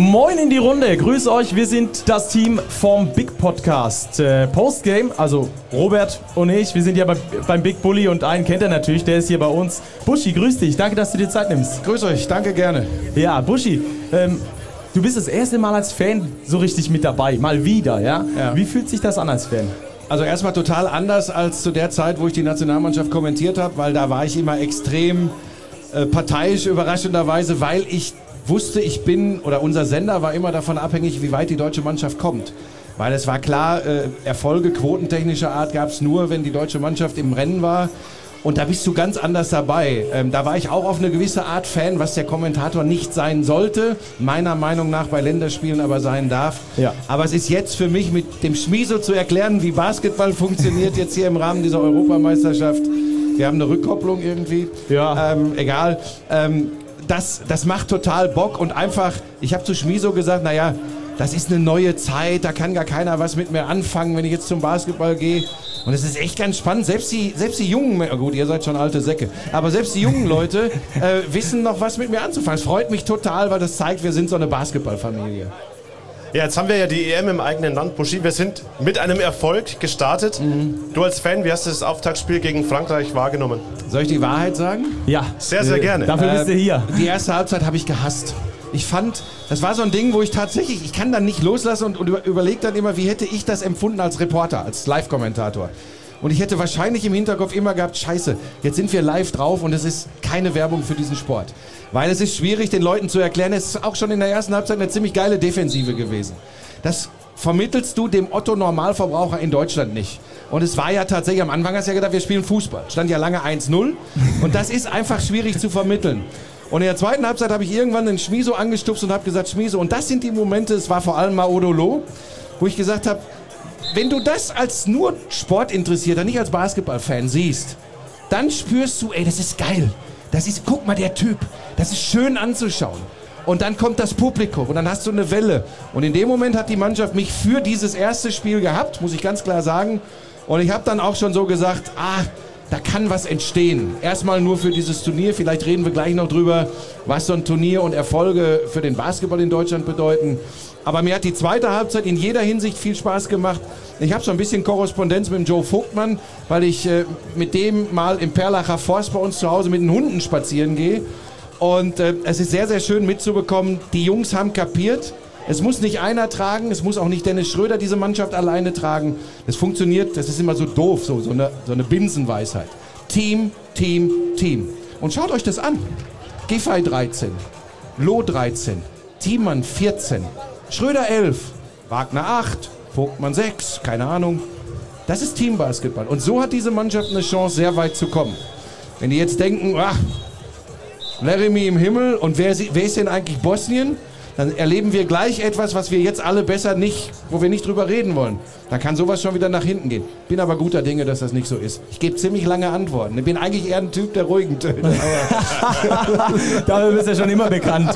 Moin in die Runde, grüß euch, wir sind das Team vom Big Podcast. Postgame, also Robert und ich, wir sind ja beim Big Bully und einen kennt er natürlich, der ist hier bei uns. Buschi, grüß dich, danke, dass du dir Zeit nimmst. Grüß euch, danke, gerne. Ja, Buschi, du bist das erste Mal als Fan so richtig mit dabei, mal wieder, ja? Wie fühlt sich das an als Fan? Also erstmal total anders als zu der Zeit, wo ich die Nationalmannschaft kommentiert habe, weil da war ich immer extrem parteiisch überraschenderweise, weil ich wusste, unser Sender war immer davon abhängig, wie weit die deutsche Mannschaft kommt. Weil es war klar, Erfolge quotentechnischer Art gab es nur, wenn die deutsche Mannschaft im Rennen war. Und da bist du ganz anders dabei. Da war ich auch auf eine gewisse Art Fan, was der Kommentator nicht sein sollte. Meiner Meinung nach bei Länderspielen aber sein darf. Ja. Aber es ist jetzt für mich mit dem Schmieso zu erklären, wie Basketball funktioniert jetzt hier im Rahmen dieser Europameisterschaft. Wir haben eine Rückkopplung irgendwie. Ja. Egal. Das macht total Bock und einfach, ich habe zu Schmieso gesagt, naja, das ist eine neue Zeit, da kann gar keiner was mit mir anfangen, wenn ich jetzt zum Basketball gehe. Und es ist echt ganz spannend, selbst die jungen, gut, ihr seid schon alte Säcke, aber selbst die jungen Leute wissen noch was mit mir anzufangen. Es freut mich total, weil das zeigt, wir sind so eine Basketballfamilie. Ja, jetzt haben wir ja die EM im eigenen Land, Buschi. Wir sind mit einem Erfolg gestartet. Du als Fan, wie hast du das Auftaktspiel gegen Frankreich wahrgenommen? Soll ich die Wahrheit sagen? Ja. Sehr, sehr gerne. Dafür bist du hier. Die erste Halbzeit habe ich gehasst. Ich fand, das war so ein Ding, wo ich tatsächlich, ich kann dann nicht loslassen und überlege dann immer, wie hätte ich das empfunden als Reporter, als Live-Kommentator. Und ich hätte wahrscheinlich im Hinterkopf immer gehabt, scheiße, jetzt sind wir live drauf und es ist keine Werbung für diesen Sport. Weil es ist schwierig, den Leuten zu erklären, es ist auch schon in der ersten Halbzeit eine ziemlich geile Defensive gewesen. Das vermittelst du dem Otto-Normalverbraucher in Deutschland nicht. Und es war ja tatsächlich, am Anfang hast du ja gedacht, wir spielen Fußball. Stand ja lange 1-0 und das ist einfach schwierig zu vermitteln. Und in der zweiten Halbzeit habe ich irgendwann den Schmieso angestupst und habe gesagt, Schmieso, und das sind die Momente, es war vor allem Maodolo, wo ich gesagt habe, wenn du das als nur Sportinteressierter, nicht als Basketballfan siehst, dann spürst du, ey, das ist geil. Guck mal, der Typ, das ist schön anzuschauen. Und dann kommt das Publikum und dann hast du eine Welle. Und in dem Moment hat die Mannschaft mich für dieses erste Spiel gehabt, muss ich ganz klar sagen. Und ich habe dann auch schon so gesagt, da kann was entstehen. Erstmal nur für dieses Turnier, vielleicht reden wir gleich noch drüber, was so ein Turnier und Erfolge für den Basketball in Deutschland bedeuten. Aber mir hat die zweite Halbzeit in jeder Hinsicht viel Spaß gemacht. Ich habe so ein bisschen Korrespondenz mit dem Joe Vogtmann, weil ich mit dem mal im Perlacher Forst bei uns zu Hause mit den Hunden spazieren gehe. Und es ist sehr, sehr schön mitzubekommen, die Jungs haben kapiert, es muss nicht einer tragen, es muss auch nicht Dennis Schröder diese Mannschaft alleine tragen. Das funktioniert, das ist immer so doof, so eine Binsenweisheit. Team, Team, Team. Und schaut euch das an. Giffey 13, Loh 13, Thiemann 14, Schröder 11, Wagner 8, Vogtmann 6, keine Ahnung. Das ist Teambasketball. Und so hat diese Mannschaft eine Chance, sehr weit zu kommen. Wenn die jetzt denken, Laramie im Himmel und wer ist denn eigentlich Bosnien? Dann erleben wir gleich etwas, was wir jetzt alle besser nicht, wo wir nicht drüber reden wollen. Dann kann sowas schon wieder nach hinten gehen. Bin aber guter Dinge, dass das nicht so ist. Ich gebe ziemlich lange Antworten. Ich bin eigentlich eher ein Typ der ruhigen Töne. Dafür bist du schon immer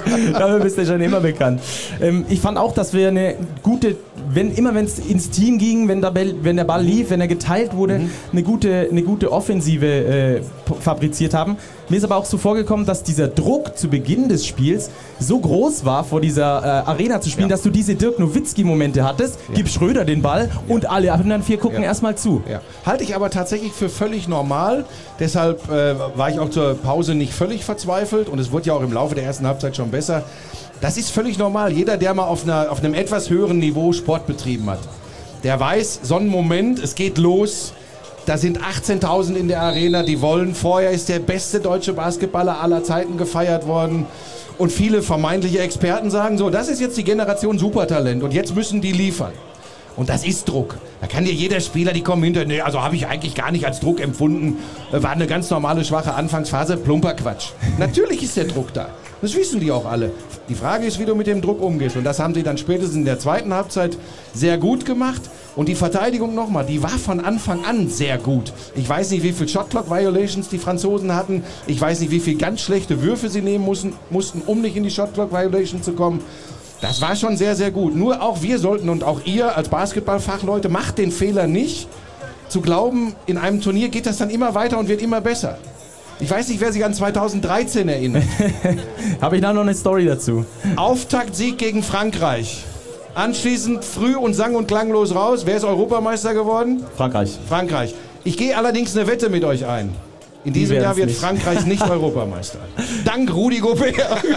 bekannt. Ich fand auch, dass wir eine gute, wenn es ins Team ging, wenn der Ball lief, wenn er geteilt wurde, eine gute Offensive fabriziert haben. Mir ist aber auch so vorgekommen, dass dieser Druck zu Beginn des Spiels so groß war, vor dieser Arena zu spielen, dass du diese Dirk Nowitzki-Momente hattest. Gib Schröder den Ball und alle anderen 4 gucken erstmal zu. Ja. Halte ich aber tatsächlich für völlig normal. Deshalb war ich auch zur Pause nicht völlig verzweifelt und es wurde ja auch im Laufe der ersten Halbzeit schon besser. Das ist völlig normal. Jeder, der mal auf einem etwas höheren Niveau Sport betrieben hat, der weiß, so ein Moment, es geht los. Da sind 18.000 in der Arena, die wollen. Vorher ist der beste deutsche Basketballer aller Zeiten gefeiert worden. Und viele vermeintliche Experten sagen so, das ist jetzt die Generation Supertalent und jetzt müssen die liefern. Und das ist Druck. Da kann dir jeder Spieler, die kommen hinter, nee, also habe ich eigentlich gar nicht als Druck empfunden. War eine ganz normale, schwache Anfangsphase, plumper Quatsch. Natürlich ist der Druck da. Das wissen die auch alle. Die Frage ist, wie du mit dem Druck umgehst. Und das haben sie dann spätestens in der zweiten Halbzeit sehr gut gemacht. Und die Verteidigung nochmal, die war von Anfang an sehr gut. Ich weiß nicht, wie viel Shotclock-Violations die Franzosen hatten. Ich weiß nicht, wie viel ganz schlechte Würfe sie nehmen mussten, um nicht in die Shotclock-Violation zu kommen. Das war schon sehr, sehr gut. Nur auch wir sollten und auch ihr als Basketballfachleute, macht den Fehler nicht, zu glauben, in einem Turnier geht das dann immer weiter und wird immer besser. Ich weiß nicht, wer sich an 2013 erinnert. Habe ich da noch eine Story dazu? Auftaktsieg gegen Frankreich. Anschließend früh und sang- und klanglos raus. Wer ist Europameister geworden? Frankreich. Ich gehe allerdings eine Wette mit euch ein. In diesem Jahr wird Frankreich nicht Europameister. Dank Rudi Gobert.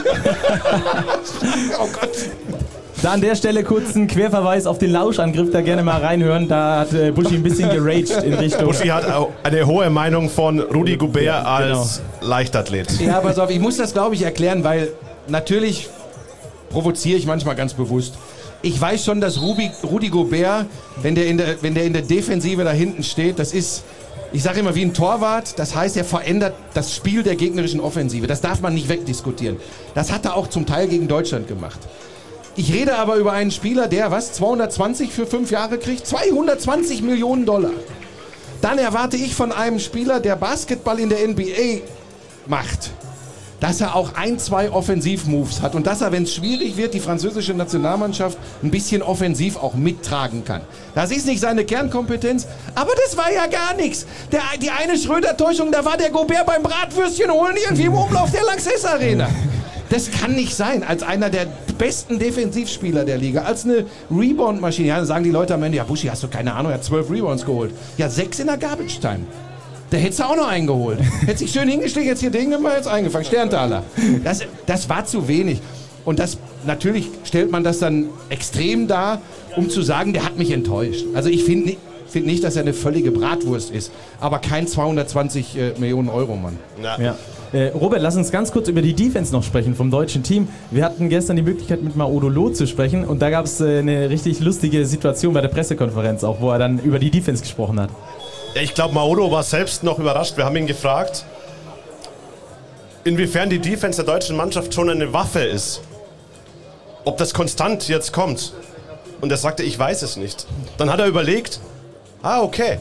Oh Gott. Da an der Stelle kurz ein Querverweis auf den Lauschangriff, da gerne mal reinhören. Da hat Buschi ein bisschen geraged in Richtung... Buschi hat auch eine hohe Meinung von Rudi Gobert als Leichtathlet. Ja, pass auf, ich muss das, glaube ich, erklären, weil natürlich provoziere ich manchmal ganz bewusst. Ich weiß schon, dass Rudi Gobert, wenn der in der Defensive da hinten steht, das ist, ich sage immer, wie ein Torwart. Das heißt, er verändert das Spiel der gegnerischen Offensive. Das darf man nicht wegdiskutieren. Das hat er auch zum Teil gegen Deutschland gemacht. Ich rede aber über einen Spieler, der 220 für 5 Jahre kriegt? 220 Millionen $. Dann erwarte ich von einem Spieler, der Basketball in der NBA macht, dass er auch 1-2 Offensivmoves hat und dass er, wenn es schwierig wird, die französische Nationalmannschaft ein bisschen offensiv auch mittragen kann. Das ist nicht seine Kernkompetenz, aber das war ja gar nichts. Die eine Schröder-Täuschung, da war der Gobert beim Bratwürstchen holen irgendwie im Umlauf der Lanxess Arena. Das kann nicht sein, als einer der besten Defensivspieler der Liga, als eine Rebound-Maschine. Ja, dann sagen die Leute am Ende, ja Buschi, hast du keine Ahnung, er hat 12 Rebounds geholt. Ja, 6 in der Garbage-Time. Da hättest du auch noch einen geholt. Hätte sich schön hingestellt, jetzt hier Ding immer jetzt eingefangen. Sterntaler. Das war zu wenig. Und natürlich stellt man das dann extrem dar, um zu sagen, der hat mich enttäuscht. Also ich finde nicht, dass er eine völlige Bratwurst ist, aber kein 220 Millionen Euro Mann. Ja. Robert, lass uns ganz kurz über die Defense noch sprechen vom deutschen Team. Wir hatten gestern die Möglichkeit, mit Maodo Loh zu sprechen und da gab es eine richtig lustige Situation bei der Pressekonferenz auch, wo er dann über die Defense gesprochen hat. Ich glaube, Maodo war selbst noch überrascht. Wir haben ihn gefragt, inwiefern die Defense der deutschen Mannschaft schon eine Waffe ist. Ob das konstant jetzt kommt. Und er sagte, ich weiß es nicht. Dann hat er überlegt, okay.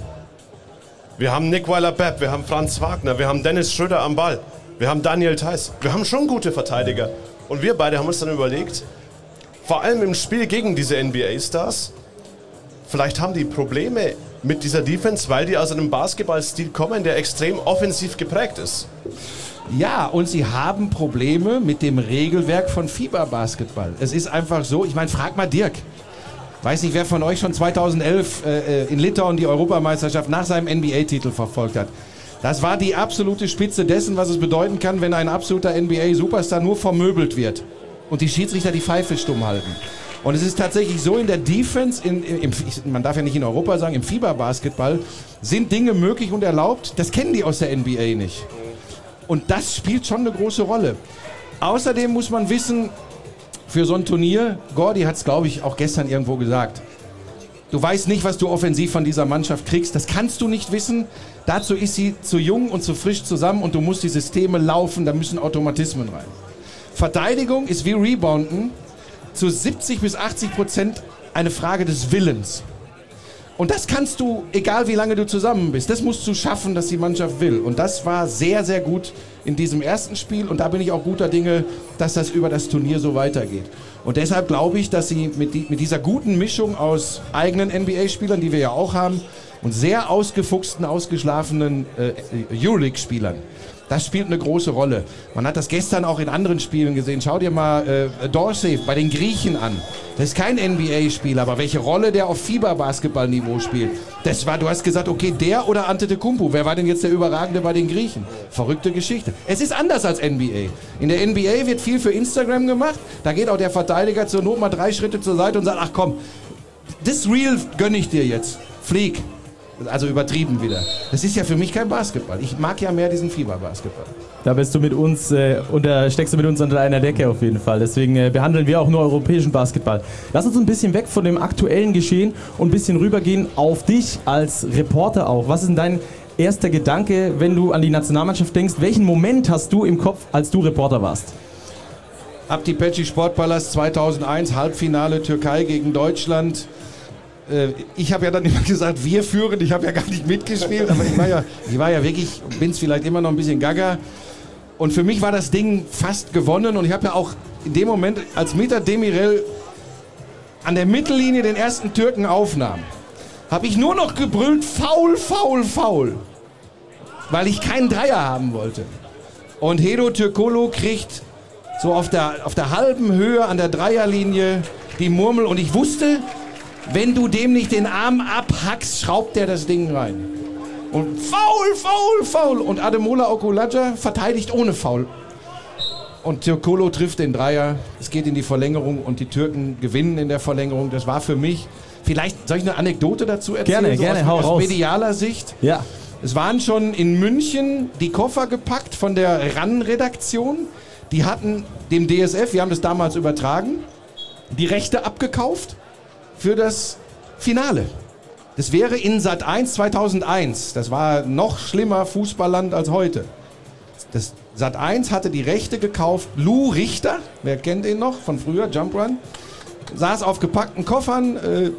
Wir haben Nick Weiler-Bepp, wir haben Franz Wagner, wir haben Dennis Schröder am Ball, wir haben Daniel Theiss. Wir haben schon gute Verteidiger. Und wir beide haben uns dann überlegt, vor allem im Spiel gegen diese NBA-Stars, vielleicht haben die Probleme mit dieser Defense, weil die aus einem Basketballstil kommen, der extrem offensiv geprägt ist. Ja, und sie haben Probleme mit dem Regelwerk von FIBA-Basketball. Es ist einfach so, ich meine, frag mal Dirk. Weiß nicht, wer von euch schon 2011 in Litauen die Europameisterschaft nach seinem NBA-Titel verfolgt hat. Das war die absolute Spitze dessen, was es bedeuten kann, wenn ein absoluter NBA-Superstar nur vermöbelt wird und die Schiedsrichter die Pfeife stumm halten. Und es ist tatsächlich so, in der Defense, man darf ja nicht in Europa sagen, im FIBA-Basketball sind Dinge möglich und erlaubt, das kennen die aus der NBA nicht. Und das spielt schon eine große Rolle. Außerdem muss man wissen, für so ein Turnier, Gordy hat es, glaube ich, auch gestern irgendwo gesagt, du weißt nicht, was du offensiv von dieser Mannschaft kriegst, das kannst du nicht wissen, dazu ist sie zu jung und zu frisch zusammen und du musst die Systeme laufen, da müssen Automatismen rein. Verteidigung ist wie Rebounden, zu 70-80% eine Frage des Willens. Und das kannst du, egal wie lange du zusammen bist, das musst du schaffen, dass die Mannschaft will. Und das war sehr, sehr gut in diesem ersten Spiel. Und da bin ich auch guter Dinge, dass das über das Turnier so weitergeht. Und deshalb glaube ich, dass sie mit dieser guten Mischung aus eigenen NBA-Spielern, die wir ja auch haben, und sehr ausgefuchsten, ausgeschlafenen Euroleague-Spielern, das spielt eine große Rolle. Man hat das gestern auch in anderen Spielen gesehen. Schau dir mal Dorsey bei den Griechen an. Das ist kein NBA-Spieler, aber welche Rolle der auf FIBA-Basketball-Niveau spielt. Du hast gesagt, okay, der oder Antetokounmpo. Wer war denn jetzt der Überragende bei den Griechen? Verrückte Geschichte. Es ist anders als NBA. In der NBA wird viel für Instagram gemacht. Da geht auch der Verteidiger zur Not mal 3 Schritte zur Seite und sagt, ach komm, das Real gönne ich dir jetzt. Flieg. Also übertrieben wieder. Das ist ja für mich kein Basketball. Ich mag ja mehr diesen FIBA-Basketball. Da bist du mit uns, steckst du mit uns unter einer Decke auf jeden Fall. Deswegen behandeln wir auch nur europäischen Basketball. Lass uns ein bisschen weg von dem aktuellen Geschehen und ein bisschen rübergehen auf dich als Reporter auch. Was ist denn dein erster Gedanke, wenn du an die Nationalmannschaft denkst? Welchen Moment hast du im Kopf, als du Reporter warst? Abdi-Peci Sportpalast 2001, Halbfinale Türkei gegen Deutschland. Ich habe ja dann immer gesagt, wir führen, ich habe ja gar nicht mitgespielt, aber ich war ja wirklich, bin es vielleicht immer noch ein bisschen gaga. Und für mich war das Ding fast gewonnen und ich habe ja auch in dem Moment, als Mehter Demirel an der Mittellinie den ersten Türken aufnahm, habe ich nur noch gebrüllt, faul, faul, faul. weil ich keinen Dreier haben wollte. Und Hedo Türkoglu kriegt so auf der halben Höhe an der Dreierlinie die Murmel. Und ich wusste, wenn du dem nicht den Arm abhackst, schraubt der das Ding rein. Und Foul. Und Ademola Okulaja verteidigt ohne Foul. Und Türkoglu trifft den Dreier. Es geht in die Verlängerung und die Türken gewinnen in der Verlängerung. Das war für mich... Vielleicht soll ich eine Anekdote dazu erzählen? Gerne, hau raus. Aus medialer Sicht. Ja. Es waren schon in München die Koffer gepackt von der RAN-Redaktion. Die hatten dem DSF, wir haben das damals übertragen, die Rechte abgekauft für das Finale. Das wäre in Sat.1 2001. Das war noch schlimmer Fußballland als heute. Das Sat.1 hatte die Rechte gekauft. Lou Richter, wer kennt ihn noch von früher, Jump Run, saß auf gepackten Koffern.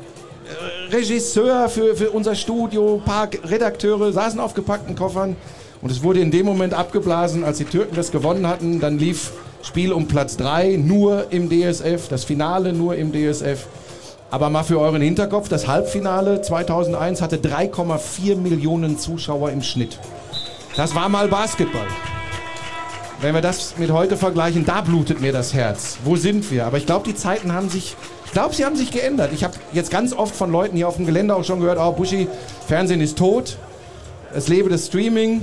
Regisseur für unser Studio, ein paar Redakteure saßen auf gepackten Koffern. Und es wurde in dem Moment abgeblasen, als die Türken das gewonnen hatten. Dann lief Spiel um Platz 3 nur im DSF, das Finale nur im DSF. Aber mal für euren Hinterkopf, das Halbfinale 2001 hatte 3,4 Millionen Zuschauer im Schnitt. Das war mal Basketball. Wenn wir das mit heute vergleichen, da blutet mir das Herz. Wo sind wir? Aber ich glaube, die Zeiten haben sich... Ich glaube, sie haben sich geändert. Ich habe jetzt ganz oft von Leuten hier auf dem Gelände auch schon gehört, oh Buschi, Fernsehen ist tot, es lebe das Streaming.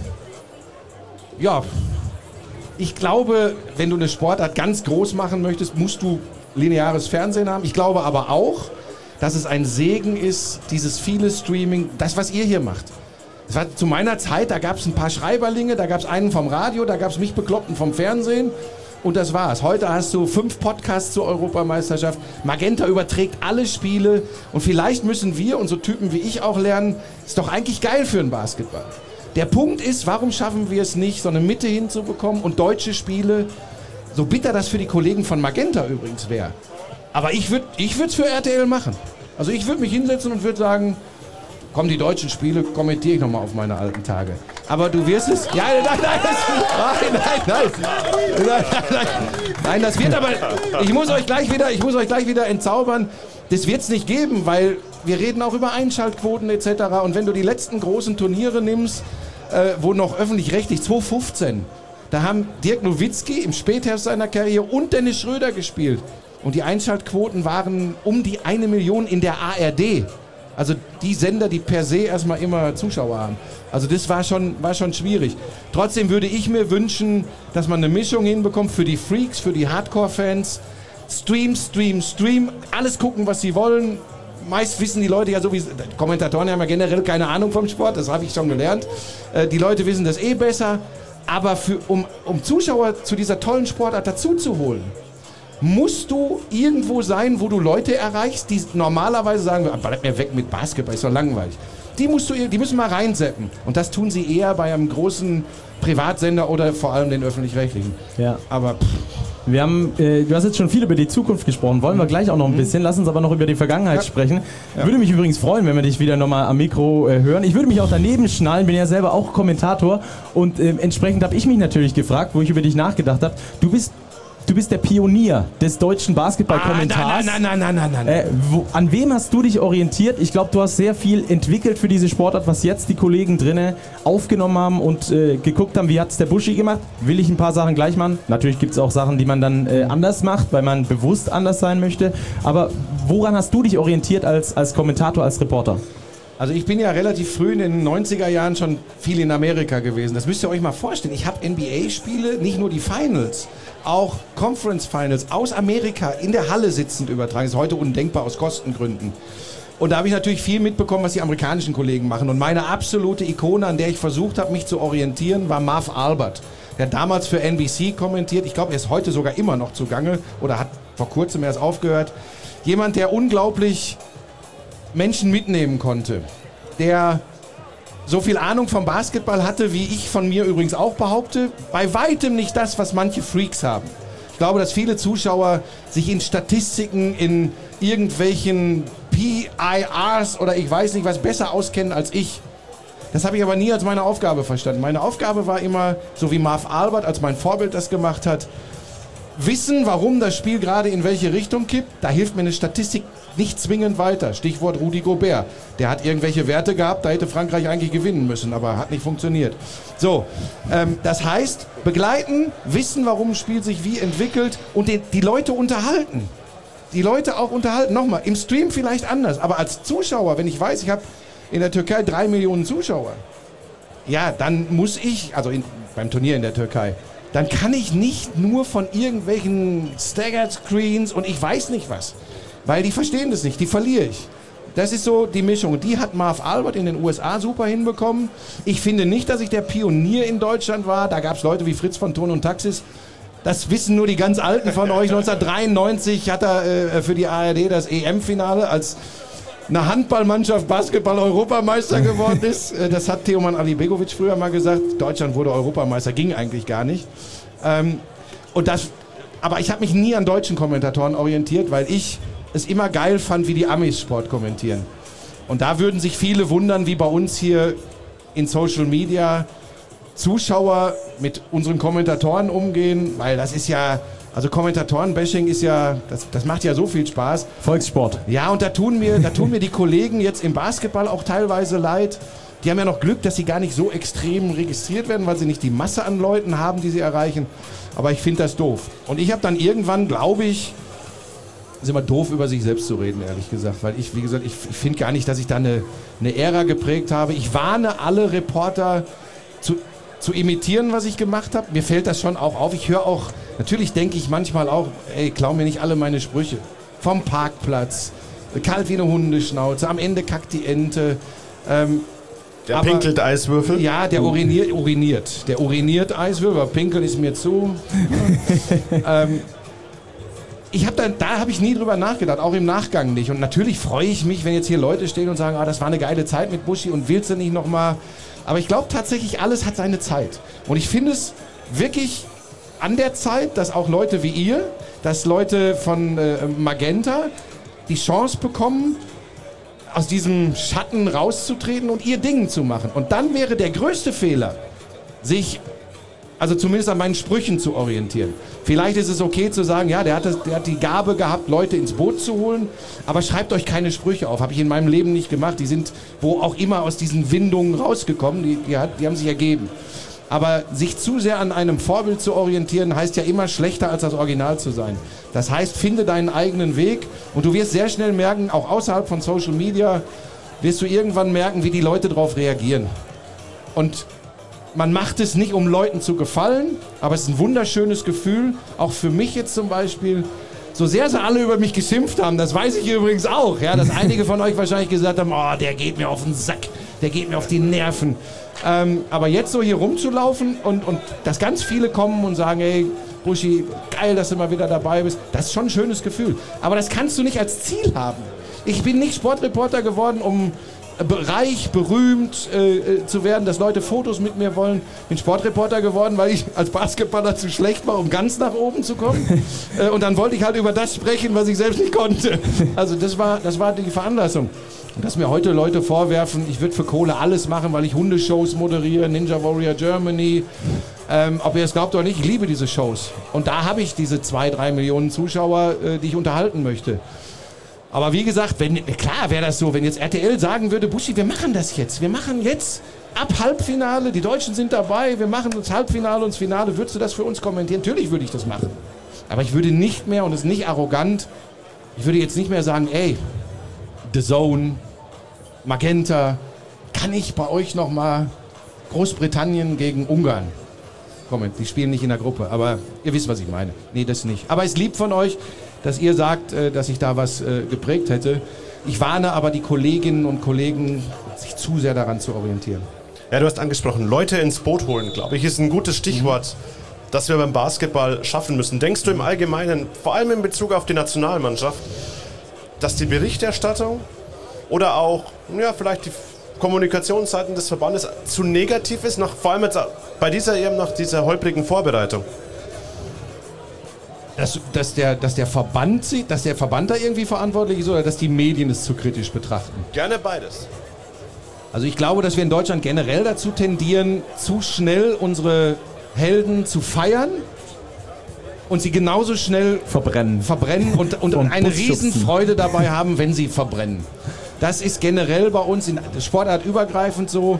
Ja, ich glaube, wenn du eine Sportart ganz groß machen möchtest, musst du lineares Fernsehen haben. Ich glaube aber auch, dass es ein Segen ist, dieses viele Streaming, das, was ihr hier macht. Das war zu meiner Zeit, da gab es ein paar Schreiberlinge, da gab es einen vom Radio, da gab es mich Bekloppten vom Fernsehen. Und das war's. Heute hast du 5 Podcasts zur Europameisterschaft. Magenta überträgt alle Spiele. Und vielleicht müssen wir und so Typen wie ich auch lernen, ist doch eigentlich geil für einen Basketball. Der Punkt ist, warum schaffen wir es nicht, so eine Mitte hinzubekommen und deutsche Spiele, so bitter das für die Kollegen von Magenta übrigens wäre. Aber ich würde es für RTL machen. Also ich würde mich hinsetzen und würde sagen, komm, die deutschen Spiele kommentiere ich nochmal auf meine alten Tage. Aber du wirst es... Ja, nein, das wird aber... Ich muss euch gleich wieder entzaubern. Das wird es nicht geben, weil wir reden auch über Einschaltquoten etc. Und wenn du die letzten großen Turniere nimmst, wo noch öffentlich-rechtlich 2015, da haben Dirk Nowitzki im Spätherbst seiner Karriere und Dennis Schröder gespielt. Und die Einschaltquoten waren um die 1 Million in der ARD. Also die Sender, die per se erstmal immer Zuschauer haben. Also das war schon schwierig. Trotzdem würde ich mir wünschen, dass man eine Mischung hinbekommt für die Freaks, für die Hardcore-Fans. Stream. Alles gucken, was sie wollen. Meist wissen die Leute ja sowieso, Kommentatoren haben ja generell keine Ahnung vom Sport, das habe ich schon gelernt. Die Leute wissen das eh besser. Aber um Zuschauer zu dieser tollen Sportart dazu zu holen, musst du irgendwo sein, wo du Leute erreichst, die normalerweise sagen, bleib mir weg mit Basketball, ist doch langweilig. Die müssen mal reinsetzen. Und das tun sie eher bei einem großen Privatsender oder vor allem den Öffentlich-Rechtlichen. Ja. Aber wir haben, du hast jetzt schon viel über die Zukunft gesprochen, wollen wir gleich auch noch ein bisschen. Lass uns aber noch über die Vergangenheit sprechen. Ja. Würde mich übrigens freuen, wenn wir dich wieder nochmal am Mikro hören. Ich würde mich auch daneben schnallen, bin ja selber auch Kommentator. Und entsprechend habe ich mich natürlich gefragt, wo ich über dich nachgedacht habe. Du bist der Pionier des deutschen Basketballkommentars. Nein. An wem hast du dich orientiert? Ich glaube, du hast sehr viel entwickelt für diese Sportart, was jetzt die Kollegen drinnen aufgenommen haben und geguckt haben, wie hat es der Buschi gemacht? Will ich ein paar Sachen gleich machen? Natürlich gibt es auch Sachen, die man dann anders macht, weil man bewusst anders sein möchte. Aber woran hast du dich orientiert als Kommentator, als Reporter? Also ich bin ja relativ früh in den 90er Jahren schon viel in Amerika gewesen. Das müsst ihr euch mal vorstellen. Ich habe NBA-Spiele, nicht nur die Finals, auch Conference Finals aus Amerika in der Halle sitzend übertragen. Das ist heute undenkbar aus Kostengründen. Und da habe ich natürlich viel mitbekommen, was die amerikanischen Kollegen machen. Und meine absolute Ikone, an der ich versucht habe, mich zu orientieren, war Marv Albert. Der hat damals für NBC kommentiert. Ich glaube, er ist heute sogar immer noch zugange oder hat vor kurzem erst aufgehört. Jemand, der unglaublich Menschen mitnehmen konnte, der so viel Ahnung vom Basketball hatte, wie ich von mir übrigens auch behaupte, bei weitem nicht das, was manche Freaks haben. Ich glaube, dass viele Zuschauer sich in Statistiken, in irgendwelchen PIRs oder ich weiß nicht was besser auskennen als ich. Das habe ich aber nie als meine Aufgabe verstanden. Meine Aufgabe war immer, so wie Marv Albert als mein Vorbild das gemacht hat, wissen, warum das Spiel gerade in welche Richtung kippt. Da hilft mir eine Statistik nicht zwingend weiter. Stichwort Rudi Gobert. Der hat irgendwelche Werte gehabt, da hätte Frankreich eigentlich gewinnen müssen, aber hat nicht funktioniert. So, das heißt, begleiten, wissen, warum ein Spiel sich wie entwickelt und die Leute unterhalten. Die Leute auch unterhalten. Nochmal, im Stream vielleicht anders, aber als Zuschauer, wenn ich weiß, ich habe in der Türkei 3 Millionen Zuschauer, ja, dann muss ich, also beim Turnier in der Türkei, dann kann ich nicht nur von irgendwelchen Staggered Screens und ich weiß nicht was. Weil die verstehen das nicht, die verliere ich. Das ist so die Mischung. Die hat Marv Albert in den USA super hinbekommen. Ich finde nicht, dass ich der Pionier in Deutschland war. Da gab es Leute wie Fritz von Thurn und Taxis. Das wissen nur die ganz Alten von euch. 1993 hat er für die ARD das EM-Finale als eine Handballmannschaft Basketball-Europameister geworden ist. Das hat Teoman Alibegovic früher mal gesagt. Deutschland wurde Europameister, ging eigentlich gar nicht. Aber ich habe mich nie an deutschen Kommentatoren orientiert, weil ich es immer geil fand, wie die Amis Sport kommentieren. Und da würden sich viele wundern, wie bei uns hier in Social Media Zuschauer mit unseren Kommentatoren umgehen, weil das ist ja, also Kommentatoren-Bashing ist ja, das macht ja so viel Spaß. Volkssport. Ja, und da tun mir die Kollegen jetzt im Basketball auch teilweise leid. Die haben ja noch Glück, dass sie gar nicht so extrem registriert werden, weil sie nicht die Masse an Leuten haben, die sie erreichen. Aber ich finde das doof. Und ich habe dann irgendwann, glaube ich, ist immer doof, über sich selbst zu reden, ehrlich gesagt. Weil ich, wie gesagt, ich finde gar nicht, dass ich da eine Ära geprägt habe. Ich warne alle Reporter zu imitieren, was ich gemacht habe. Mir fällt das schon auch auf. Ich höre auch, natürlich denke ich manchmal auch, ey, klau mir nicht alle meine Sprüche. Vom Parkplatz, kalt wie eine Hundeschnauze, am Ende kackt die Ente. Der pinkelt Eiswürfel? Ja, der uriniert. Der uriniert Eiswürfel, pinkeln ist mir zu. Da habe ich nie drüber nachgedacht, auch im Nachgang nicht. Und natürlich freue ich mich, wenn jetzt hier Leute stehen und sagen, das war eine geile Zeit mit Buschi und willst du nicht nochmal? Aber ich glaube tatsächlich, alles hat seine Zeit. Und ich finde es wirklich an der Zeit, dass auch Leute wie ihr, dass Leute von Magenta die Chance bekommen, aus diesem Schatten rauszutreten und ihr Ding zu machen. Und dann wäre der größte Fehler, sich also zumindest an meinen Sprüchen zu orientieren. Vielleicht ist es okay zu sagen, ja, der hat die Gabe gehabt, Leute ins Boot zu holen, aber schreibt euch keine Sprüche auf. Habe ich in meinem Leben nicht gemacht. Die sind wo auch immer aus diesen Windungen rausgekommen, die haben sich ergeben. Aber sich zu sehr an einem Vorbild zu orientieren, heißt ja immer schlechter als das Original zu sein. Das heißt, finde deinen eigenen Weg und du wirst sehr schnell merken, auch außerhalb von Social Media, wirst du irgendwann merken, wie die Leute darauf reagieren. Und man macht es nicht, um Leuten zu gefallen, aber es ist ein wunderschönes Gefühl, auch für mich jetzt zum Beispiel. So sehr sie alle über mich geschimpft haben, das weiß ich übrigens auch, ja, dass einige von euch wahrscheinlich gesagt haben, oh, der geht mir auf den Sack, der geht mir auf die Nerven. Aber jetzt so hier rumzulaufen und dass ganz viele kommen und sagen, hey, Buschi, geil, dass du mal wieder dabei bist, das ist schon ein schönes Gefühl. Aber das kannst du nicht als Ziel haben. Ich bin nicht Sportreporter geworden, um reich, berühmt zu werden, dass Leute Fotos mit mir wollen. Bin Sportreporter geworden, weil ich als Basketballer zu schlecht war, um ganz nach oben zu kommen. Und dann wollte ich halt über das sprechen, was ich selbst nicht konnte. Also das war die Veranlassung. Und dass mir heute Leute vorwerfen, ich würde für Kohle alles machen, weil ich Hundeshows moderiere, Ninja Warrior Germany. Ob ihr es glaubt oder nicht, ich liebe diese Shows. Und da habe ich diese 2-3 Millionen Zuschauer, die ich unterhalten möchte. Aber wie gesagt, klar wäre das so, wenn jetzt RTL sagen würde, Buschi, wir machen das jetzt. Wir machen jetzt ab Halbfinale, die Deutschen sind dabei, wir machen das Halbfinale und das Finale. Würdest du das für uns kommentieren? Natürlich würde ich das machen. Aber ich würde nicht mehr, und das ist nicht arrogant, ich würde jetzt nicht mehr sagen, ey, The Zone, Magenta, kann ich bei euch nochmal Großbritannien gegen Ungarn? Komm, die spielen nicht in der Gruppe, aber ihr wisst, was ich meine. Nee, das nicht. Aber es ist lieb von euch, dass ihr sagt, dass ich da was geprägt hätte. Ich warne aber die Kolleginnen und Kollegen, sich zu sehr daran zu orientieren. Ja, du hast angesprochen, Leute ins Boot holen, glaube ich, ist ein gutes Stichwort, das wir beim Basketball schaffen müssen. Denkst du im Allgemeinen, vor allem in Bezug auf die Nationalmannschaft, dass die Berichterstattung oder auch vielleicht die Kommunikationsseiten des Verbandes zu negativ ist, vor allem jetzt bei dieser EM nach dieser holprigen Vorbereitung? Dass der Verband da irgendwie verantwortlich ist oder dass die Medien es zu kritisch betrachten? Gerne beides. Also ich glaube, dass wir in Deutschland generell dazu tendieren, zu schnell unsere Helden zu feiern und sie genauso schnell verbrennen und eine Riesenfreude dabei haben, wenn sie verbrennen. Das ist generell bei uns in der Sportart übergreifend so.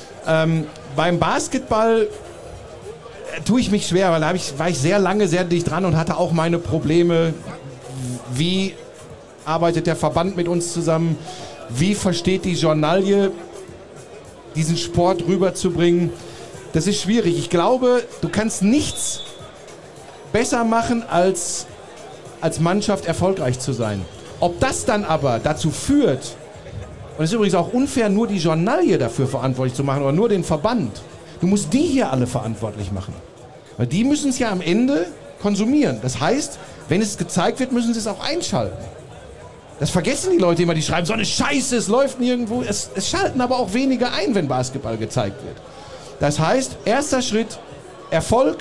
Beim Basketball tue ich mich schwer, weil da war ich sehr lange sehr dicht dran und hatte auch meine Probleme. Wie arbeitet der Verband mit uns zusammen? Wie versteht die Journalie, diesen Sport rüberzubringen? Das ist schwierig. Ich glaube, du kannst nichts besser machen, als Mannschaft erfolgreich zu sein. Ob das dann aber dazu führt, und es ist übrigens auch unfair, nur die Journalie dafür verantwortlich zu machen oder nur den Verband. Du musst die hier alle verantwortlich machen. Weil die müssen es ja am Ende konsumieren. Das heißt, wenn es gezeigt wird, müssen sie es auch einschalten. Das vergessen die Leute immer, die schreiben, so eine Scheiße, es läuft nirgendwo. Es schalten aber auch weniger ein, wenn Basketball gezeigt wird. Das heißt, erster Schritt, Erfolg,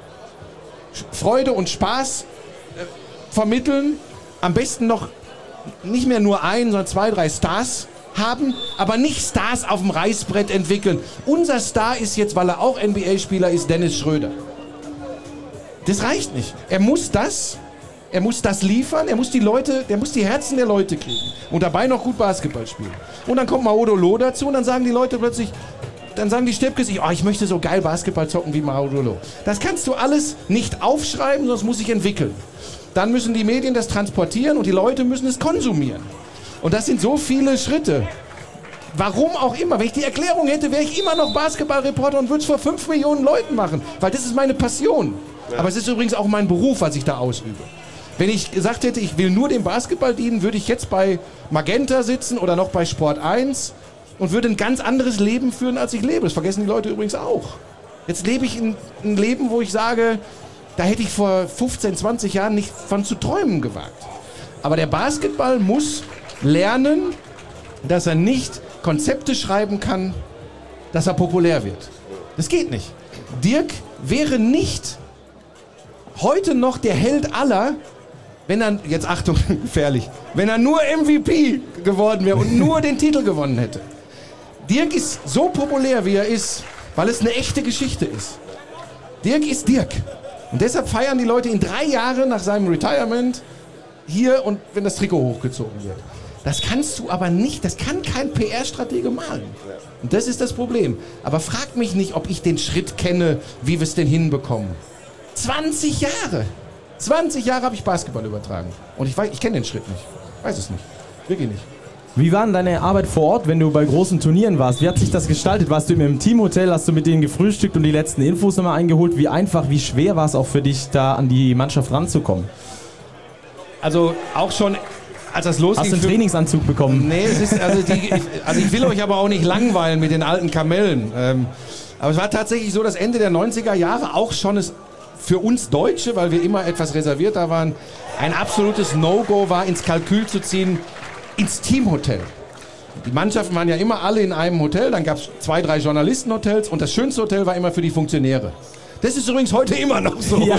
Freude und Spaß vermitteln. Am besten noch nicht mehr nur ein, sondern 2, 3 Stars haben, aber nicht Stars auf dem Reißbrett entwickeln. Unser Star ist jetzt, weil er auch NBA-Spieler ist, Dennis Schröder. Das reicht nicht. Er muss das liefern, er muss die Herzen der Leute kriegen und dabei noch gut Basketball spielen. Und dann kommt Maudolo dazu und dann sagen die Leute plötzlich, dann sagen die Steppkes, ich möchte so geil Basketball zocken wie Maudolo. Das kannst du alles nicht aufschreiben, sondern es muss sich entwickeln. Dann müssen die Medien das transportieren und die Leute müssen es konsumieren. Und das sind so viele Schritte. Warum auch immer. Wenn ich die Erklärung hätte, wäre ich immer noch Basketballreporter und würde es vor 5 Millionen Leuten machen. Weil das ist meine Passion. Ja. Aber es ist übrigens auch mein Beruf, was ich da ausübe. Wenn ich gesagt hätte, ich will nur dem Basketball dienen, würde ich jetzt bei Magenta sitzen oder noch bei Sport 1 und würde ein ganz anderes Leben führen, als ich lebe. Das vergessen die Leute übrigens auch. Jetzt lebe ich ein Leben, wo ich sage, da hätte ich vor 15, 20 Jahren nicht von zu träumen gewagt. Aber der Basketball muss lernen, dass er nicht Konzepte schreiben kann, dass er populär wird. Das geht nicht. Dirk wäre nicht heute noch der Held aller, wenn er, jetzt Achtung, gefährlich, wenn er nur MVP geworden wäre und nur den Titel gewonnen hätte. Dirk ist so populär, wie er ist, weil es eine echte Geschichte ist. Dirk ist Dirk. Und deshalb feiern die Leute ihn 3 Jahre nach seinem Retirement hier und wenn das Trikot hochgezogen wird. Das kannst du aber nicht, das kann kein PR-Stratege malen. Und das ist das Problem. Aber frag mich nicht, ob ich den Schritt kenne, wie wir es denn hinbekommen. 20 Jahre! 20 Jahre habe ich Basketball übertragen. Und ich kenne den Schritt nicht. Weiß es nicht. Wirklich nicht. Wie war denn deine Arbeit vor Ort, wenn du bei großen Turnieren warst? Wie hat sich das gestaltet? Warst du immer im Teamhotel? Hast du mit denen gefrühstückt und die letzten Infos nochmal eingeholt? Wie einfach, wie schwer war es auch für dich, da an die Mannschaft ranzukommen? Also auch schon, als das losging... Hast du einen Trainingsanzug bekommen? Nee, es ist, ich will euch aber auch nicht langweilen mit den alten Kamellen. Aber es war tatsächlich so, dass Ende der 90er Jahre auch schon für uns Deutsche, weil wir immer etwas reservierter waren, ein absolutes No-Go war, ins Kalkül zu ziehen, ins Teamhotel. Die Mannschaften waren ja immer alle in einem Hotel, dann gab es 2, 3 Journalistenhotels und das schönste Hotel war immer für die Funktionäre. Das ist übrigens heute immer noch so. Ja.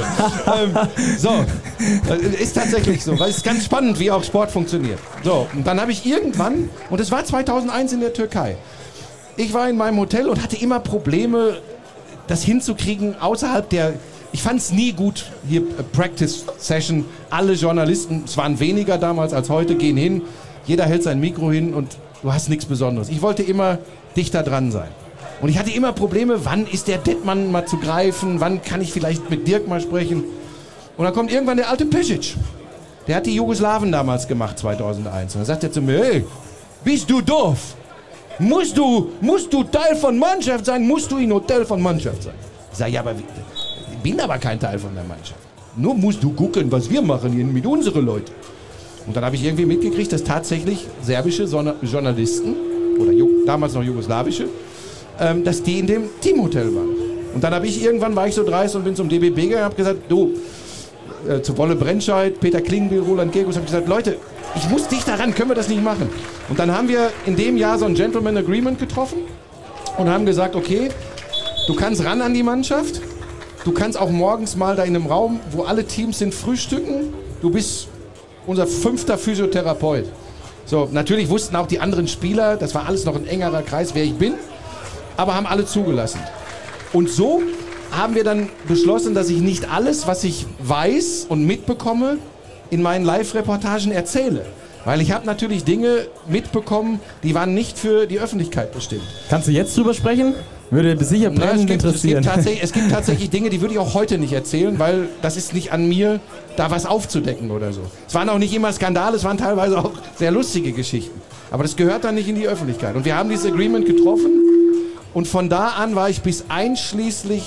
Ist tatsächlich so, weil es ist ganz spannend, wie auch Sport funktioniert. So, und dann habe ich irgendwann, und das war 2001 in der Türkei, ich war in meinem Hotel und hatte immer Probleme, das hinzukriegen außerhalb der... Ich fand es nie gut, hier Practice Session, alle Journalisten, es waren weniger damals als heute, gehen hin, jeder hält sein Mikro hin und du hast nichts Besonderes. Ich wollte immer dichter dran sein. Und ich hatte immer Probleme, wann ist der Detmann mal zu greifen, wann kann ich vielleicht mit Dirk mal sprechen. Und dann kommt irgendwann der alte Pesic. Der hat die Jugoslawen damals gemacht, 2001. Und dann sagt er zu mir, hey, bist du doof? Musst du Teil von Mannschaft sein? Musst du in Hotel von Mannschaft sein? Ich sage, ja, aber ich bin aber kein Teil von der Mannschaft. Nur musst du gucken, was wir machen hier mit unseren Leuten. Und dann habe ich irgendwie mitgekriegt, dass tatsächlich serbische Journalisten, oder damals noch jugoslawische, dass die in dem Teamhotel waren. Und dann war ich so dreist und bin zum DBB gegangen und habe gesagt, du, zu Wolle Brentscheid, Peter Klingenbiel, Roland Gergus, habe ich gesagt, Leute, ich muss dich daran, können wir das nicht machen. Und dann haben wir in dem Jahr so ein Gentleman Agreement getroffen und haben gesagt, okay, du kannst ran an die Mannschaft, du kannst auch morgens mal da in einem Raum, wo alle Teams sind, frühstücken, du bist unser 5. Physiotherapeut. So, natürlich wussten auch die anderen Spieler, das war alles noch ein engerer Kreis, wer ich bin, aber haben alle zugelassen. Und so haben wir dann beschlossen, dass ich nicht alles, was ich weiß und mitbekomme, in meinen Live-Reportagen erzähle. Weil ich habe natürlich Dinge mitbekommen, die waren nicht für die Öffentlichkeit bestimmt. Kannst du jetzt drüber sprechen? Würde sicher brennend interessieren. Es gibt tatsächlich Dinge, die würde ich auch heute nicht erzählen, weil das ist nicht an mir, da was aufzudecken oder so. Es waren auch nicht immer Skandale, es waren teilweise auch sehr lustige Geschichten. Aber das gehört dann nicht in die Öffentlichkeit. Und wir haben dieses Agreement getroffen und von da an war ich bis einschließlich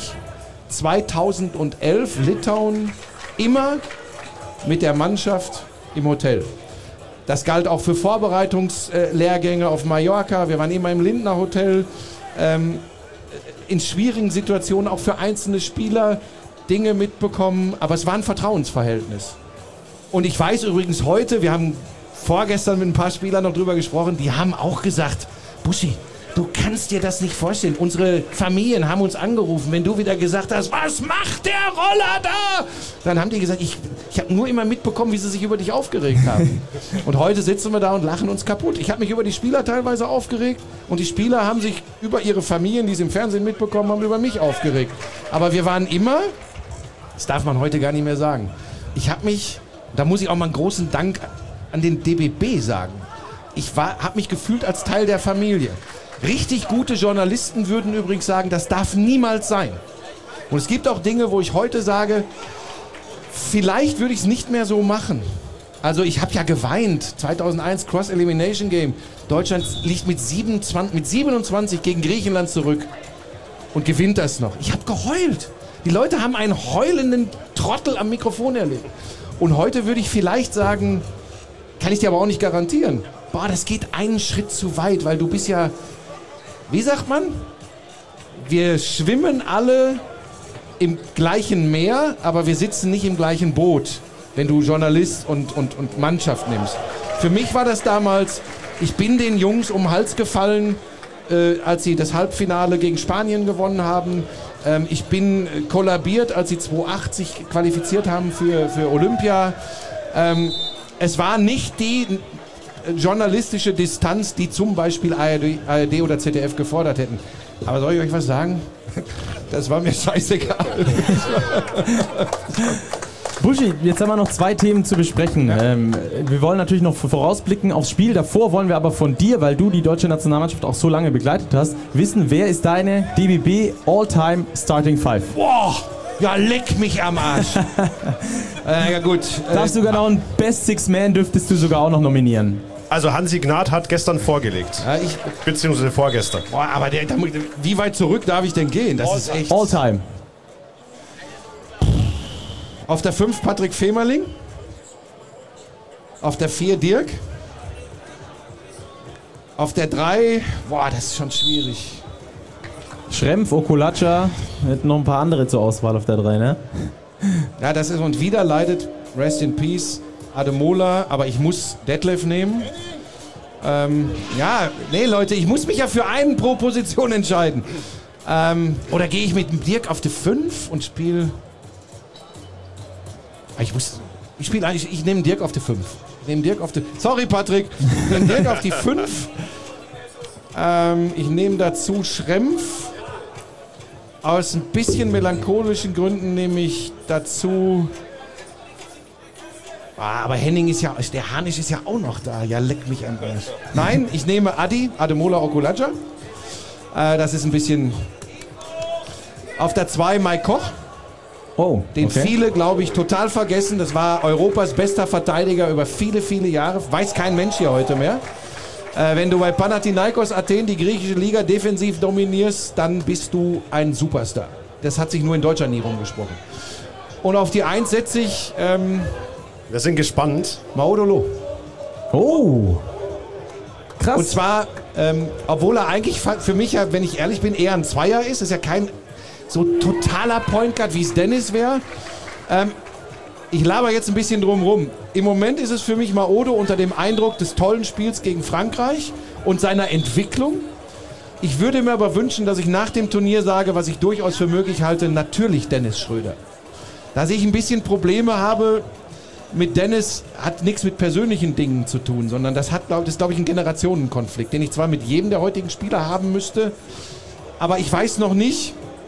2011 Litauen immer mit der Mannschaft im Hotel. Das galt auch für Vorbereitungslehrgänge auf Mallorca. Wir waren immer im Lindner Hotel. In schwierigen Situationen auch für einzelne Spieler Dinge mitbekommen. Aber es war ein Vertrauensverhältnis. Und ich weiß übrigens heute, wir haben vorgestern mit ein paar Spielern noch drüber gesprochen, die haben auch gesagt, Buschi, du kannst dir das nicht vorstellen. Unsere Familien haben uns angerufen, wenn du wieder gesagt hast, was macht der Roller da? Dann haben die gesagt, ich habe nur immer mitbekommen, wie sie sich über dich aufgeregt haben. Und heute sitzen wir da und lachen uns kaputt. Ich habe mich über die Spieler teilweise aufgeregt und die Spieler haben sich über ihre Familien, die sie im Fernsehen mitbekommen haben, über mich aufgeregt. Aber wir waren immer, das darf man heute gar nicht mehr sagen, ich habe mich, da muss ich auch mal einen großen Dank an den DBB sagen, ich habe mich gefühlt als Teil der Familie. Richtig gute Journalisten würden übrigens sagen, das darf niemals sein. Und es gibt auch Dinge, wo ich heute sage, vielleicht würde ich es nicht mehr so machen. Also ich habe ja geweint, 2001 Cross-Elimination Game. Deutschland liegt mit 27 gegen Griechenland zurück und gewinnt das noch. Ich habe geheult. Die Leute haben einen heulenden Trottel am Mikrofon erlebt. Und heute würde ich vielleicht sagen, kann ich dir aber auch nicht garantieren, boah, das geht einen Schritt zu weit, weil du bist ja, wie sagt man? Wir schwimmen alle im gleichen Meer, aber wir sitzen nicht im gleichen Boot, wenn du Journalist und Mannschaft nimmst. Für mich war das damals, ich bin den Jungs um den Hals gefallen, als sie das Halbfinale gegen Spanien gewonnen haben. Ich bin kollabiert, als sie 2008 sich qualifiziert haben für Olympia. Es war nicht die journalistische Distanz, die zum Beispiel ARD oder ZDF gefordert hätten. Aber soll ich euch was sagen? Das war mir scheißegal. Buschi, jetzt haben wir noch 2 Themen zu besprechen. Ja. Wir wollen natürlich noch vorausblicken aufs Spiel. Davor wollen wir aber von dir, weil du die deutsche Nationalmannschaft auch so lange begleitet hast, wissen, wer ist deine DBB All-Time Starting Five? Boah! Ja, leck mich am Arsch. Ja gut. Darfst du genau einen Best Six Man dürftest du sogar auch noch nominieren. Also Hansi Gnad hat gestern vorgelegt. Ja, beziehungsweise vorgestern. Boah, aber wie weit zurück darf ich denn gehen? Das ist echt... All-Time. Auf der 5 Patrick Femerling. Auf der 4 Dirk. Auf der 3... Boah, das ist schon schwierig. Schrempf, Okulacha, hätten noch ein paar andere zur Auswahl auf der 3, ne? Ja, das ist, und wieder leidet, rest in peace, Ademola, aber ich muss Detlef nehmen. Ja, nee Leute, ich muss mich ja für einen pro Position entscheiden. Oder gehe ich mit dem Dirk auf die 5 und spiele... Ich nehme Dirk auf die 5. Sorry Patrick, ich nehme Dirk auf die 5. Ich nehme dazu Schrempf. Aus ein bisschen melancholischen Gründen nehme ich dazu... aber Henning ist ja... Der Hanisch ist ja auch noch da. Ja, leck mich am Arsch. Nein, ich nehme Ademola Okulacha. Das ist ein bisschen... Auf der 2 Mike Koch. Oh, den viele, glaube ich, total vergessen. Das war Europas bester Verteidiger über viele, viele Jahre. Weiß kein Mensch hier heute mehr. Wenn du bei Panathinaikos Athen die griechische Liga defensiv dominierst, dann bist du ein Superstar. Das hat sich nur in Deutschland nie rumgesprochen. Und auf die 1 setze ich... wir sind gespannt. Maudolo. Oh, krass. Und zwar, obwohl er eigentlich für mich, ja, wenn ich ehrlich bin, eher ein Zweier ist ja kein so totaler Point Guard, wie es Dennis wäre. Ich laber jetzt ein bisschen drum rum. Im Moment ist es für mich Maodo unter dem Eindruck des tollen Spiels gegen Frankreich und seiner Entwicklung. Ich würde mir aber wünschen, dass ich nach dem Turnier sage, was ich durchaus für möglich halte, natürlich Dennis Schröder. Dass ich ein bisschen Probleme habe mit Dennis, hat nichts mit persönlichen Dingen zu tun, sondern das ist, glaube ich, ein Generationenkonflikt, den ich zwar mit jedem der heutigen Spieler haben müsste, aber ich weiß noch nicht,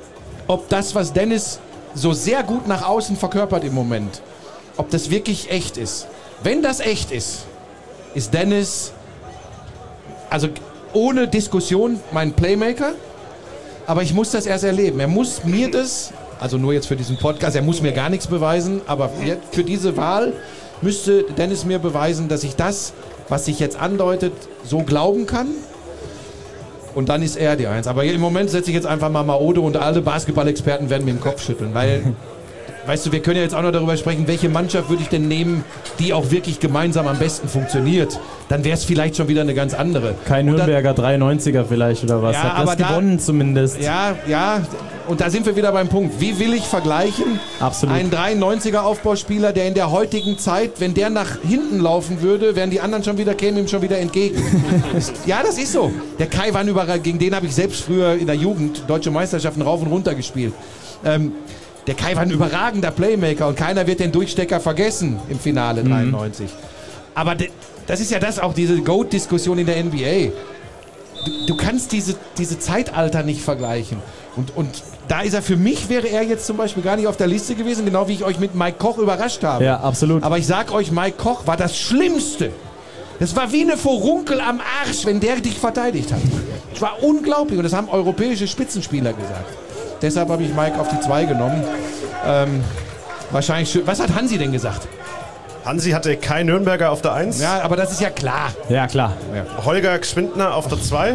ob das, was Dennis so sehr gut nach außen verkörpert im Moment, ob das wirklich echt ist. Wenn das echt ist Dennis, also ohne Diskussion, mein Playmaker. Aber ich muss das erst erleben. Er muss mir das, also nur jetzt für diesen Podcast, er muss mir gar nichts beweisen, aber für diese Wahl müsste Dennis mir beweisen, dass ich das, was sich jetzt andeutet, so glauben kann. Und dann ist er die Eins. Aber im Moment setze ich jetzt einfach mal Maodo und alle Basketball-Experten werden mir den Kopf schütteln. Weil, weißt du, wir können ja jetzt auch noch darüber sprechen, welche Mannschaft würde ich denn nehmen, die auch wirklich gemeinsam am besten funktioniert. Dann wäre es vielleicht schon wieder eine ganz andere. Kein Nürnberger 93er vielleicht oder was. Ja, hat das gewonnen zumindest. Ja. Und da sind wir wieder beim Punkt. Wie will ich vergleichen? Absolut. Ein 93er Aufbauspieler, der in der heutigen Zeit, wenn der nach hinten laufen würde, wären die anderen kämen ihm schon wieder entgegen. Ja, das ist so. Der Kai war überall, gegen den habe ich selbst früher in der Jugend deutsche Meisterschaften rauf und runter gespielt. Der Kai war ein überragender Playmaker und keiner wird den Durchstecker vergessen im Finale 93. Aber das ist ja auch diese GOAT-Diskussion in der NBA. Du kannst diese Zeitalter nicht vergleichen. Und da ist für mich wäre er jetzt zum Beispiel gar nicht auf der Liste gewesen, genau wie ich euch mit Mike Koch überrascht habe. Ja, absolut. Aber ich sag euch, Mike Koch war das Schlimmste. Das war wie eine Furunkel am Arsch, wenn der dich verteidigt hat. Das war unglaublich und das haben europäische Spitzenspieler gesagt. Deshalb habe ich Mike auf die 2 genommen. Wahrscheinlich. Was hat Hansi denn gesagt? Hansi hatte Kai Nürnberger auf der 1. Ja, aber das ist ja klar. Ja, klar. Ja. Holger Gschwindner auf der 2.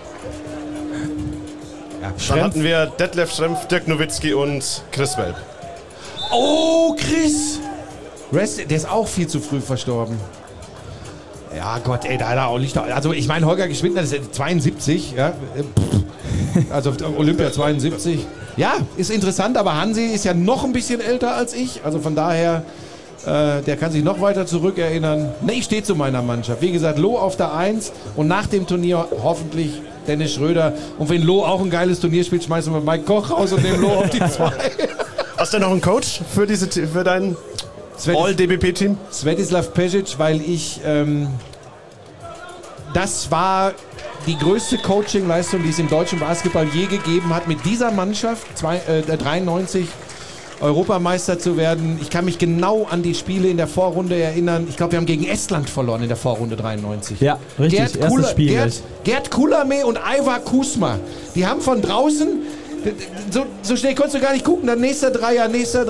Ja, Dann hatten wir Detlef Schrempf, Dirk Nowitzki und Chris Welp. Oh, Chris! Der ist auch viel zu früh verstorben. Ja, Gott, ey, da auch nicht. Also, ich meine, Holger Gschwindner, das ist 72, ja. Also, Olympia 72. Ja, ist interessant, aber Hansi ist ja noch ein bisschen älter als ich. Also, von daher, der kann sich noch weiter zurückerinnern. Ne, ich stehe zu meiner Mannschaft. Wie gesagt, Lo auf der 1 und nach dem Turnier hoffentlich Dennis Schröder. Und wenn Lo auch ein geiles Turnier spielt, schmeißen wir Mike Koch raus und nehmen Lo auf die 2. Hast du noch einen Coach für dein All-DBP-Team? Svetislav Pešić, weil ich, das war die größte Coaching-Leistung, die es im deutschen Basketball je gegeben hat, mit dieser Mannschaft, 93 Europameister zu werden. Ich kann mich genau an die Spiele in der Vorrunde erinnern. Ich glaube, wir haben gegen Estland verloren in der Vorrunde 93. Ja, richtig, erstes Spiel. Gerd Kullame und Aivar Kusma, die haben von draußen, so schnell konntest du gar nicht gucken, dann nächster Dreier.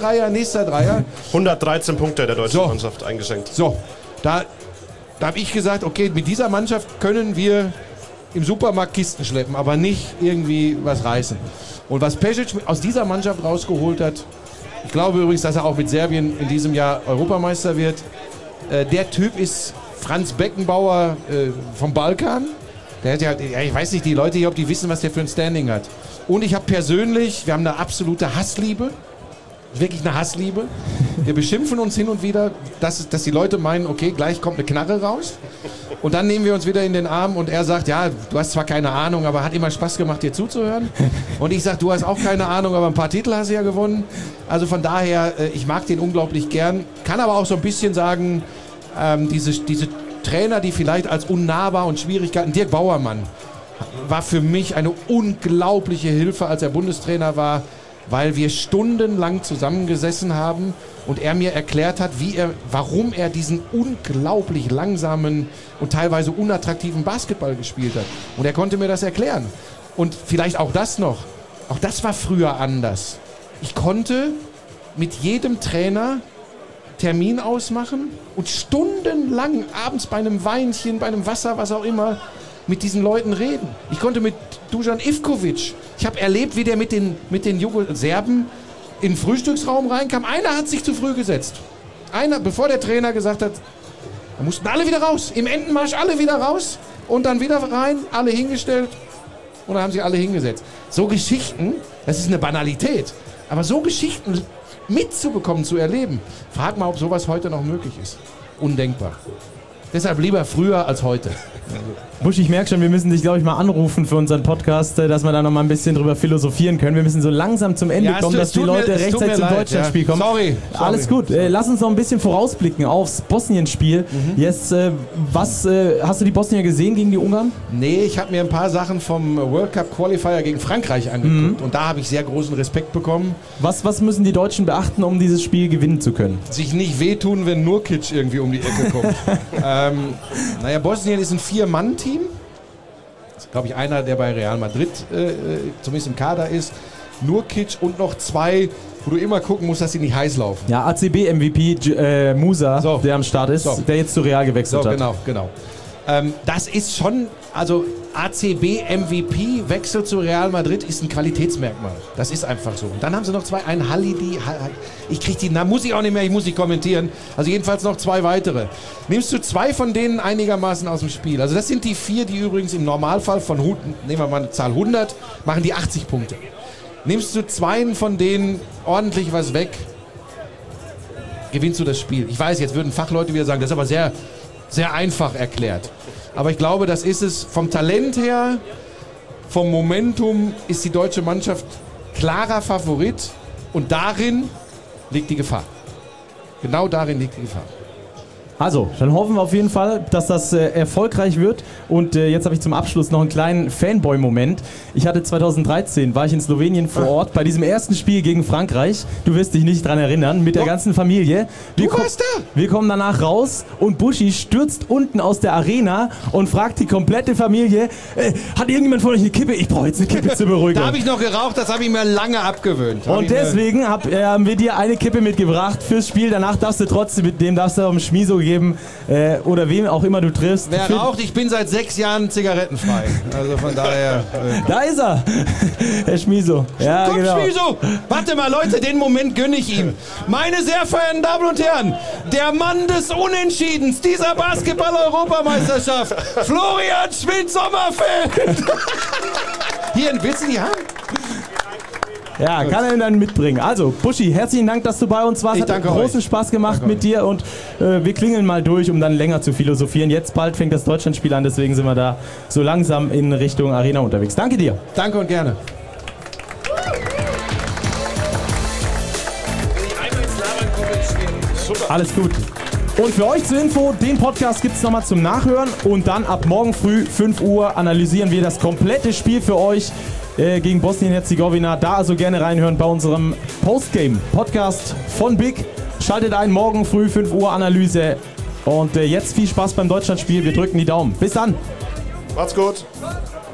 113 Punkte der deutschen Mannschaft eingeschenkt. So, da habe ich gesagt, okay, mit dieser Mannschaft können wir im Supermarkt Kisten schleppen, aber nicht irgendwie was reißen. Und was Pešić aus dieser Mannschaft rausgeholt hat, ich glaube übrigens, dass er auch mit Serbien in diesem Jahr Europameister wird. Der Typ ist Franz Beckenbauer vom Balkan. Der hat ich weiß nicht, die Leute hier, ob die wissen, was der für ein Standing hat. Und ich habe persönlich, wir haben eine absolute Hassliebe. Wirklich eine Hassliebe. Wir beschimpfen uns hin und wieder, dass die Leute meinen, okay, gleich kommt eine Knarre raus. Und dann nehmen wir uns wieder in den Arm und er sagt, ja, du hast zwar keine Ahnung, aber hat immer Spaß gemacht, dir zuzuhören. Und ich sage, du hast auch keine Ahnung, aber ein paar Titel hast du ja gewonnen. Also von daher, ich mag den unglaublich gern. Kann aber auch so ein bisschen sagen, diese Trainer, die vielleicht als unnahbar und Schwierigkeiten, Dirk Bauermann war für mich eine unglaubliche Hilfe, als er Bundestrainer war, weil wir stundenlang zusammengesessen haben und er mir erklärt hat, warum er diesen unglaublich langsamen und teilweise unattraktiven Basketball gespielt hat. Und er konnte mir das erklären. Und vielleicht auch das noch. Auch das war früher anders. Ich konnte mit jedem Trainer Termin ausmachen und stundenlang abends bei einem Weinchen, bei einem Wasser, was auch immer, mit diesen Leuten reden. Ich konnte mit Dusan Ivkovic, ich habe erlebt, wie der mit den Serben in den Frühstücksraum reinkam. Einer hat sich zu früh gesetzt. Einer, bevor der Trainer gesagt hat, da mussten alle wieder raus. Im Entenmarsch alle wieder raus und dann wieder rein, alle hingestellt und dann haben sich alle hingesetzt. So Geschichten, das ist eine Banalität, aber so Geschichten mitzubekommen, zu erleben, frag mal, ob sowas heute noch möglich ist. Undenkbar. Deshalb lieber früher als heute. Busch, ich merke schon, wir müssen dich, glaube ich, mal anrufen für unseren Podcast, dass wir da noch mal ein bisschen drüber philosophieren können. Wir müssen so langsam zum Ende kommen, dass die Leute rechtzeitig zum Deutschlandspiel kommen. Sorry. Alles gut. Lass uns noch ein bisschen vorausblicken aufs Bosnien-Spiel. Jetzt, hast du die Bosnier gesehen gegen die Ungarn? Nee, ich habe mir ein paar Sachen vom World Cup Qualifier gegen Frankreich angeguckt und da habe ich sehr großen Respekt bekommen. Was müssen die Deutschen beachten, um dieses Spiel gewinnen zu können? Sich nicht wehtun, wenn Nurkic irgendwie um die Ecke kommt. Bosnien ist ein 4-Mann-Team. Das ist, glaube ich, einer, der bei Real Madrid zumindest im Kader ist. Nurkic und noch 2, wo du immer gucken musst, dass sie nicht heiß laufen. Ja, ACB-MVP Musa, der am Start ist, der jetzt zu Real gewechselt hat. Genau. Das ist schon, also ACB-MVP, Wechsel zu Real Madrid ist ein Qualitätsmerkmal. Das ist einfach so. Und dann haben sie noch 2, einen Halidi, ich kriege die Namen, muss ich auch nicht mehr, ich muss nicht kommentieren. Also jedenfalls noch 2 weitere. Nimmst du 2 von denen einigermaßen aus dem Spiel. Also das sind die 4, die übrigens im Normalfall von, nehmen wir mal eine Zahl 100, machen die 80 Punkte. Nimmst du 2 von denen ordentlich was weg, gewinnst du das Spiel. Ich weiß, jetzt würden Fachleute wieder sagen, das ist aber sehr, sehr einfach erklärt. Aber ich glaube, das ist es vom Talent her, vom Momentum ist die deutsche Mannschaft klarer Favorit und darin liegt die Gefahr. Genau darin liegt die Gefahr. Also, dann hoffen wir auf jeden Fall, dass das erfolgreich wird. Und jetzt habe ich zum Abschluss noch einen kleinen Fanboy-Moment. Ich hatte 2013, war ich in Slowenien vor Ort, bei diesem ersten Spiel gegen Frankreich. Du wirst dich nicht dran erinnern, mit der ganzen Familie. Du warst da! Wir kommen danach raus und Buschi stürzt unten aus der Arena und fragt die komplette Familie, hat irgendjemand von euch eine Kippe? Ich brauche jetzt eine Kippe zur Beruhigung. Da habe ich noch geraucht, das habe ich mir lange abgewöhnt. Und deswegen haben wir dir eine Kippe mitgebracht fürs Spiel. Danach darfst du trotzdem mit dem auf dem Schmiso geben. Oder wem auch immer du triffst. Wer raucht, ich bin seit 6 Jahren zigarettenfrei. Also von daher. Da ist er, Herr Schmiso. Ja, komm, genau. Schmiso! Warte mal, Leute, den Moment gönne ich ihm. Meine sehr verehrten Damen und Herren, der Mann des Unentschiedens dieser Basketball-Europameisterschaft, Florian Schmidt-Sommerfeld! Hier, willst du die haben? Ja, kann er ihn dann mitbringen. Also, Buschi, herzlichen Dank, dass du bei uns warst. Hat großen Spaß gemacht mit dir und wir klingeln mal durch, um dann länger zu philosophieren. Jetzt bald fängt das Deutschlandspiel an, deswegen sind wir da so langsam in Richtung Arena unterwegs. Danke dir. Danke und gerne. Alles gut. Und für euch zur Info, den Podcast gibt es nochmal zum Nachhören und dann ab morgen früh 5 Uhr analysieren wir das komplette Spiel für euch gegen Bosnien-Herzegowina. Da also gerne reinhören bei unserem Postgame-Podcast von Big. Schaltet ein, morgen früh 5 Uhr Analyse. Und jetzt viel Spaß beim Deutschlandspiel. Wir drücken die Daumen. Bis dann. Macht's gut.